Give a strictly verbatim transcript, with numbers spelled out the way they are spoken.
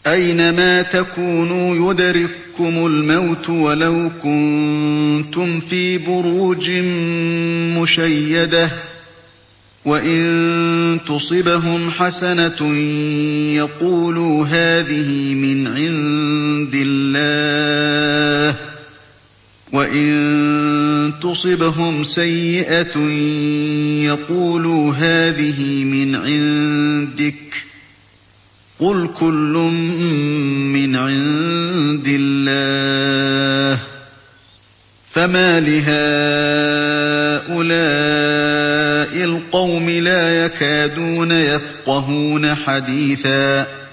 أَيْنَمَا تَكُونُوا يُدْرِككُّمُ الْمَوْتُ وَلَوْ كُنتُمْ فِي بُرُوجٍ مُّشَيَّدَةٍ ۗ وَإِن تُصِبْهُمْ حَسَنَةٌ يَقُولُوا هَٰذِهِ مِنْ عِندِ اللَّهِ ۖ وَإِن تُصِبْهُمْ سَيِّئَةٌ يَقُولُوا هَٰذِهِ مِنْ عِندِكَ ۚ قُلْ كُلٌّ مِّنْ عِندِ اللَّهِ ۖ فَمَالِ هَٰؤُلَاءِ الْقَوْمِ لَا يَكَادُونَ يَفْقَهُونَ حَدِيثًا